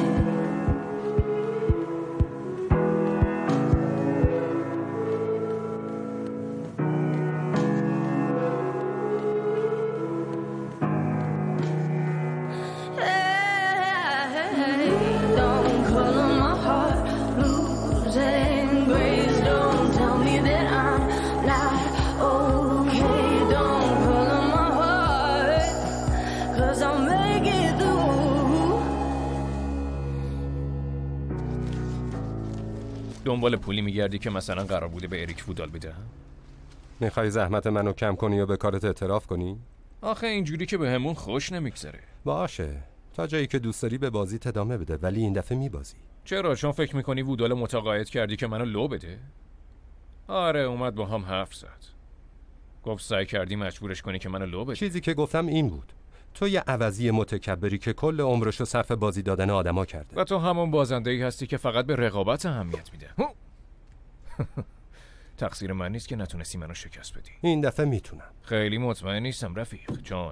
Hey, don't color my heart blues and grays. Don't tell me that I'm not okay. دنبال پولی میگردی که مثلا قرار بوده به اریک وودال بدهم؟ میخوای زحمت منو کم کنی و به کارت اعتراف کنی؟ آخه اینجوری که به همون خوش نمیگذره. باشه، تا جایی که دوست داری به بازی ادامه بده، ولی این دفعه میبازی. چرا؟ چون فکر میکنی وودال متقاعد کردی که منو لو بده؟ آره، اومد با هم حرف زد، گفت سعی کردی مجبورش کنی که منو لو بده. چیزی که گفتم این بود، تو یه عوضی متکبری که کل عمرشو صرف بازی دادن آدما کرده. و تو همون بازنده‌ای هستی که فقط به رقابت اهمیت میده. تقصیر من نیست که نتونستی منو شکست بدی. این دفعه میتونم. خیلی مطمئن نیستم رفیق جان.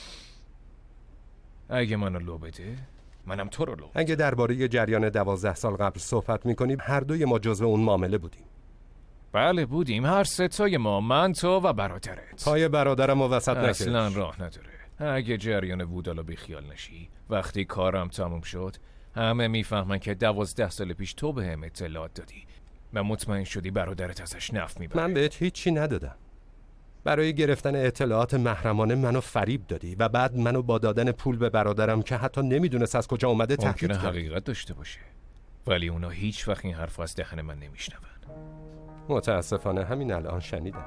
اگه منو لو بده، منم تو رو لو. اگه درباره جریان دوازده سال قبل صحبت میکنی، هر دوی ما جزو اون معامله بودیم. بله بودیم، هر ستای ما، من، تو و برادرت. پای برادرم و وسط نکش. اصلا راه نداره. اگه جریان وودالو بیخیال نشی، وقتی کارم تموم شد همه میفهمن که دوازده سال پیش تو به هم اطلاعات دادی و مطمئن شدی برادرت ازش نف میبره. من بهت هیچی ندادم. برای گرفتن اطلاعات محرمانه منو فریب دادی و بعد منو با دادن پول به برادرم که حتی نمیدونست از کجا اومده تهدید کردی. ممکنه حقیقت داشته باشه، ولی اونا هیچ وقت این حرف از دهن من نمیشنون. متاسفانه همین الان شنیدن.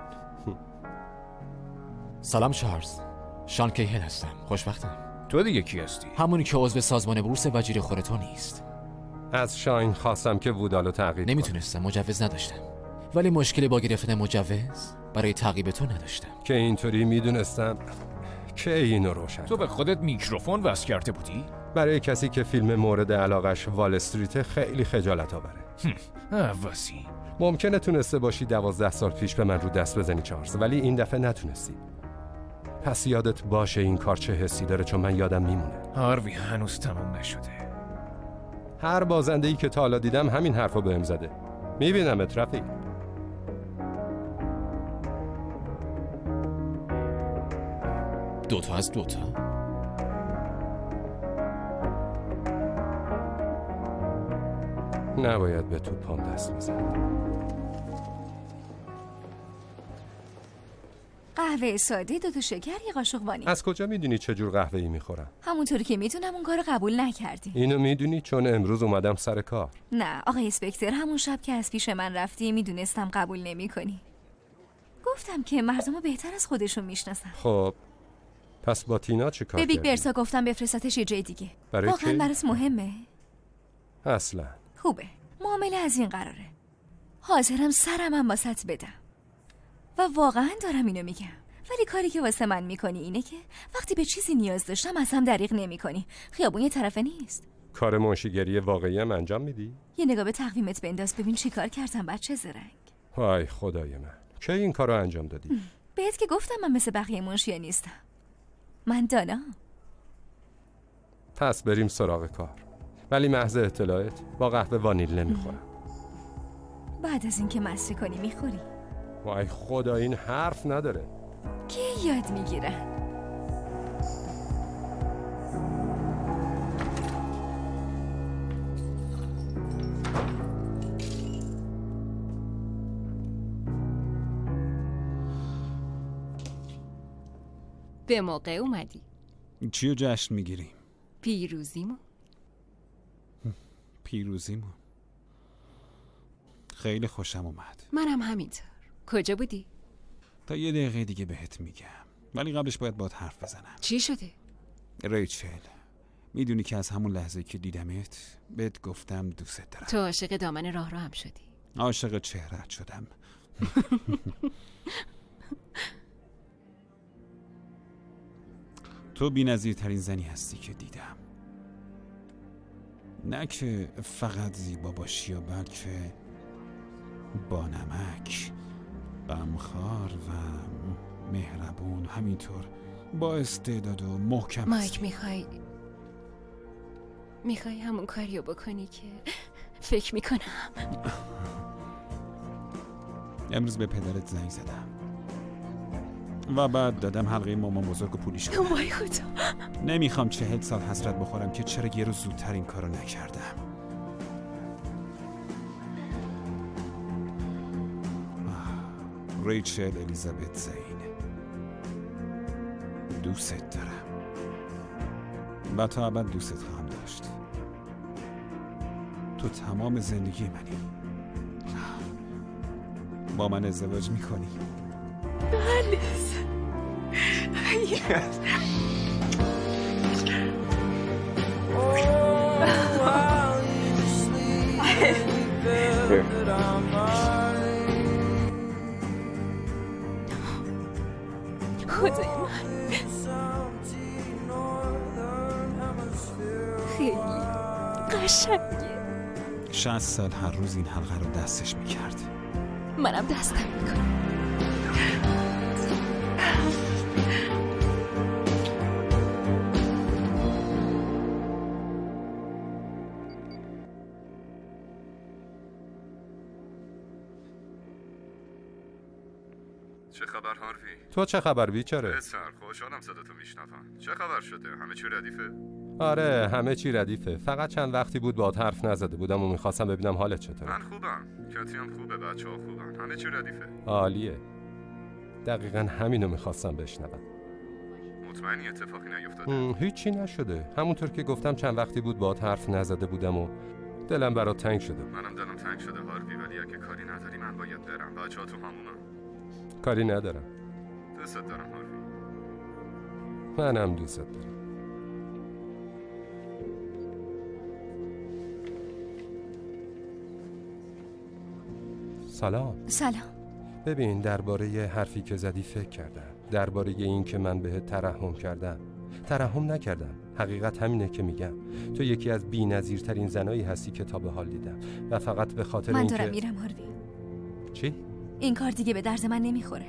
سلام چارلز، شان کیهل هستم. خوشبختم. تو دیگه کی هستی؟ همونی که عضو سازمان بورس وجیر خور تو نیست. از شاین خواستم که وودالو تعقیب کنه. نمیتونستم، مجوز نداشتم. ولی مشکلی با گرفتن مجوز برای تعقیب تو نداشتم. که اینطوری میدونستم که اینو روشن. تو به خودت میکروفون وصل کرده بودی؟ برای کسی که فیلم مورد علاقش وال استریت خیلی خجالت آوره. عوضی. ممکنه تونسته باشی دوازده سال پیش به من رو دست بزنی چارلز، ولی این دفعه نتونستی. پس یادت باشه این کار چه حسی داره، چون من یادم میمونه. هاروی هنوز تموم نشده. هر بازنده‌ای که تا حالا دیدم همین حرفو بهم زده. میبینمت رفیق. دوتا از دوتا. نباید به توپام دست بزن. قهوه ساده، دو تا شکر، یه قاشق وانیل. از کجا میدونی چه جور قهوه‌ای میخورم؟ همونطوری که میدونم اون کارو قبول نکردی. اینو میدونی چون امروز اومدم سر کار. نه آقای اسپکتر، همون شب که از پیش من رفتی میدونستم قبول نمی‌کنی. گفتم که مردمو بهتر از خودشون میشناسن. خب پس با تینا چه کار به بیگ کردی؟ برسا گفتم بفرستتش یه جای دیگه. برای واقعا کی؟ برات مهمه؟ اصلا خوبه. معامله از این قراره. حاضرم سرم هم واسط بدم. و واقعا دارم اینو میگم. ولی کاری که واسه من میکنی اینه که وقتی به چیزی نیاز داشتم از هم دریغ نمیکنی. خیابون یه طرفه نیست. کار منشیگری واقعی هم انجام میدی؟ یه نگاه به تقویمت بنداز ببین چی کار کردم بچه زرنگ. وای خدای من، کی این کارو انجام دادی؟ بهت که گفتم من مثل بقیه منشیا نیستم. من دانا. پس بریم سراغ کار. ولی محض اطلاعت با قهوه وانیل نمیخورم. بعد از اینکه مصری کنی میخوری. وای خدا این حرف نداره. کی یاد میگیره؟ به موقع اومدی. چیو جشن میگیریم؟ پیروزیمو. پیروزیمو. خیلی خوشم اومد. منم همینطور. کجا بودی؟ تا یه دقیقه دیگه بهت میگم، ولی قبلش باید باهات حرف بزنم. چی شده؟ ریچل، میدونی که از همون لحظه که دیدمت بهت گفتم دوست دارم. تو عاشق دامن راه راه هم شدی. عاشق چهره‌ات شدم. تو بی‌نظیرترین زنی هستی که دیدم. نه که فقط زیبا باشی، بلکه با نمک، غمخوار و مهربون، همینطور با استعداد و محکم. مایک میخوای میخوای همون کاریو بکنی که فکر میکنم. امروز به پدرت زنگ زدم و بعد دادم حلقه مامان بزرگ و پولیش کنم. وای خدا، نمیخوام چهل سال حسرت بخورم که چرا یه روز زودتر این کارو نکردم. ریچل الیزابت زین، دوست دارم و تا ابد دوست خواهم داشت. تو تمام زندگی منی. با من ازدواج میکنی؟ بله. خدای من، خیلی قشنگه. شصت سال هر روز این حلقه رو دستش میکرد. منم دستم میکنم. چه خبر هاروی؟ تو چه خبر بیچاره؟ پسر خوشحالم صداتو میشنوم. چه خبر شده؟ همه چی ردیفه؟ آره همه چی ردیفه. فقط چند وقتی بود باهات حرف نزده بودم و میخواستم ببینم حالت چطوره. من خوبم، کتی هم خوبه، بچه ها خوبن، همه چی ردیفه. عالیه. دقیقا همینو میخواستم بشنوم. مطمئنی اتفاقی نیفتاده؟ هیچی نشده. همونطور که گفتم چند وقتی بود باهات حرف نزده بودم و دلم برات تنگ شده. منم دلم تنگ شده هاروی، ولی اگه کاری نداری من باید برم. بچه ها تو همونم. کاری ندارم. دوست دارم هاروی. منم دوست دارم. سلام. سلام. ببین درباره حرفی که زدی فکر کردم. درباره این که من بهت ترحم کردم. ترحم نکردم. حقیقت همینه که میگم. تو یکی از بی‌نظیرترین زنایی هستی که تا به حال دیدم و فقط به خاطر من اینکه دارم میرم هاروی. چی؟ این کار دیگه به درد من نمیخوره.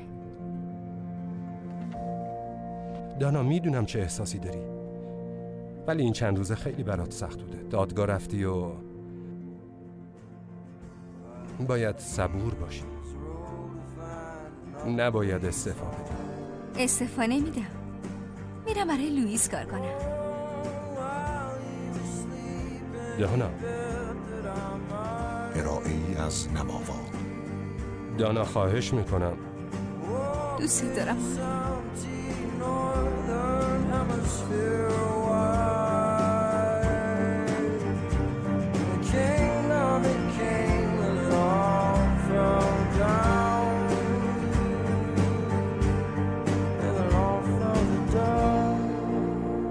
دانا میدونم چه احساسی داری، ولی این چند روزه خیلی برات سخت بوده. دادگاه رفتی و باید صبور باشی. نباید استعفا بدی. استعفا نمیدم. میرم برای لوئیس کار کنم. دانا. ارائه‌ای از نماوا. دانا خواهش میکنم دوست دارم.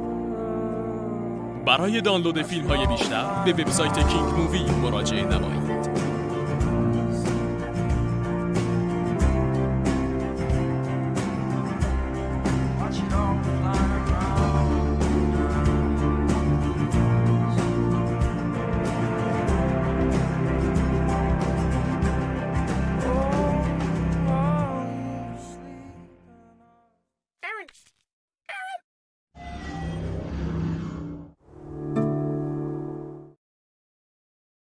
برای دانلود فیلم های بیشتر به وبسایت کینگ مووی مراجعه نمایید.